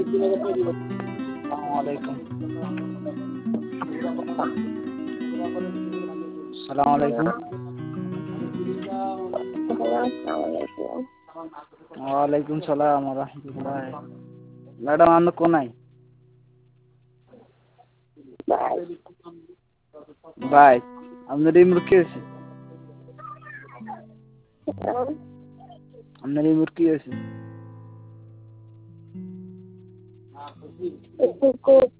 আসসালামাইকুম। আসসালামাইকুম। ওয়ালাইকুম সালাম ওয়া রাহমাতুল্লাহ। ম্যাডাম আপনি কোনায়? ভাই আপনার রিমোট কি হয়েছে? আপনার রিমোট কি হয়েছে?